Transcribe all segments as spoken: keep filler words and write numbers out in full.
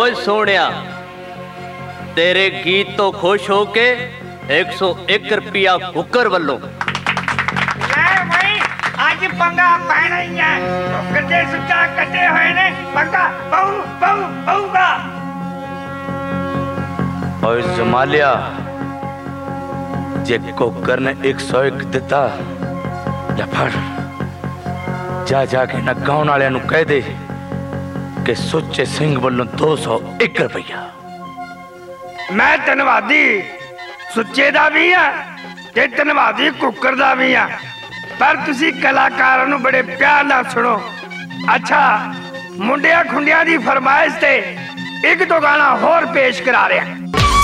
ओए सोनिया, तेरे गीत तो खुश होके एक सौ एक रुपया कुकर वालों आज पंगा पैना ही है। कटे सुचा कटे हुए ने पंगा बहु बहु बहुगा। और जमालिया जे कुकर ने एक सौ एक दिता या फड़ जा जाके ना गाँव वाले नू कह दे कि सुच्चे सिंह वालों दो सौ एक रुपया। मैं धन्यवादी सुच्चे दा भी है ते धन्यवादी कुकर दा भी है, पर तुसी कलाकारां नू बड़े प्यार नाल सुनो। अच्छा मुंडिया खुंडिया दी फरमाइश ते एक दो गाना होर पेश करा रहा।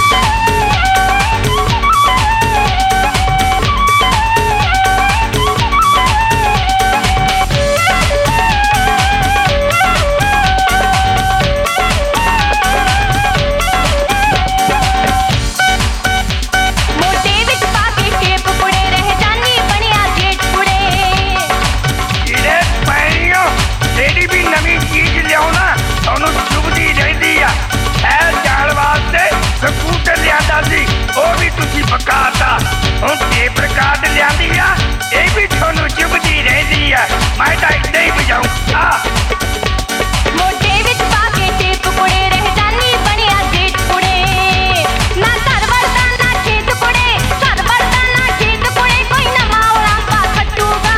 पकाता हूँ टेप रिकॉर्ड लियांदी आ, ये भी थोनू चुभदी रहंदी आ। मैं तां इदां ही बजाऊं आ। मोटे विच पाके टेप कुड़े रह जानी बनिया जेठ कुड़े ना घर वरदा ना खेत कुड़े घर वरदा ना खेत कुड़े कोई नवा औलांपा कटूगा।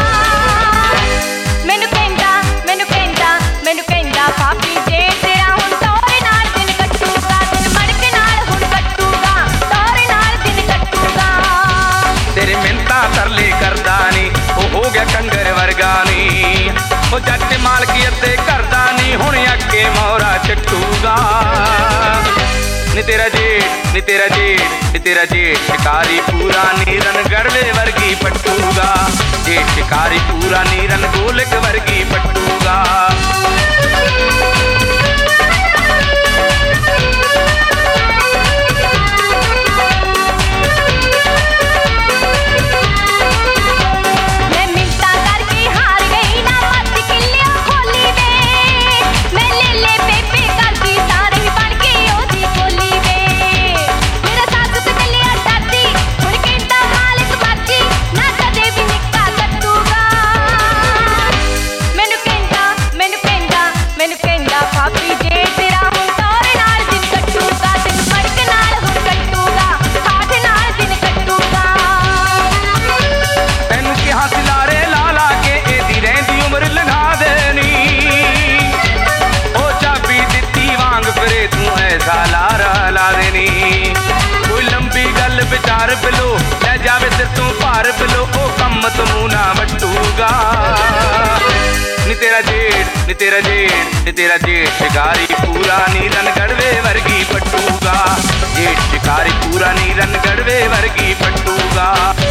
मैनू कहंदा मैनू कहंदा मैनू कहंदा पापी जे तेरा हुण तोरे नाल दिन कटूगा, दिन मड़के नाल हुण कटूगा, तोरे नाल दिन कटूगा। तेरे मिन्नतां तरले करदा नी ओ हो गया कंगर वर्गा नी, ओ जट मालकीयत ते करदा नी हुण अगे मोहरा चटूगा। नी तेरा जेठ नी तेरा जेठ नी तेरा जेठ शिकारी पूरा नीरन गड़वे वर्गी पटूगा, जेठ शिकारी पूरा नीरन गोलक वर्गी पटूगा। विचार बिलो ले जावे सिर तू भार बिलो ओ कम तू ना वटूगा। नी तेरा जेठ नी तेरा जेठ नी तेरा जेठ शिकारी पूरा नीरन गड़वे वर्गी पटूगा, जेठ शिकारी पूरा नीरन गड़वे वर्गी पटूगा।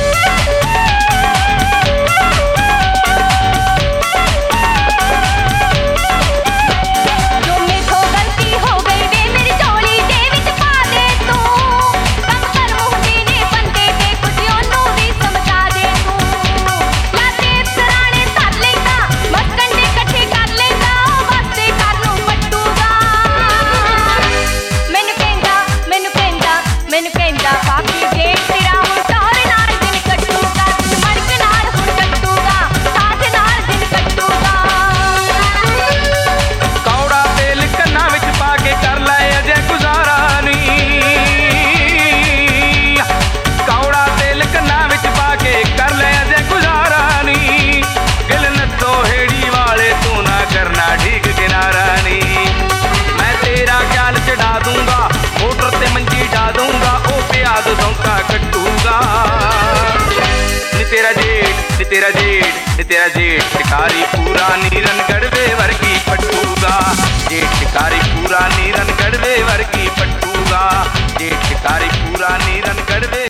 तेरा जेठ तेरा जेठ तेरा जेठ शिकारी पूरा नीरन गड़वे वर्गी पटूगा, जेठ शिकारी पूरा नीरन गड़वे वर्गी पटूगा, जेठ शिकारी पूरा नीरन गड़वे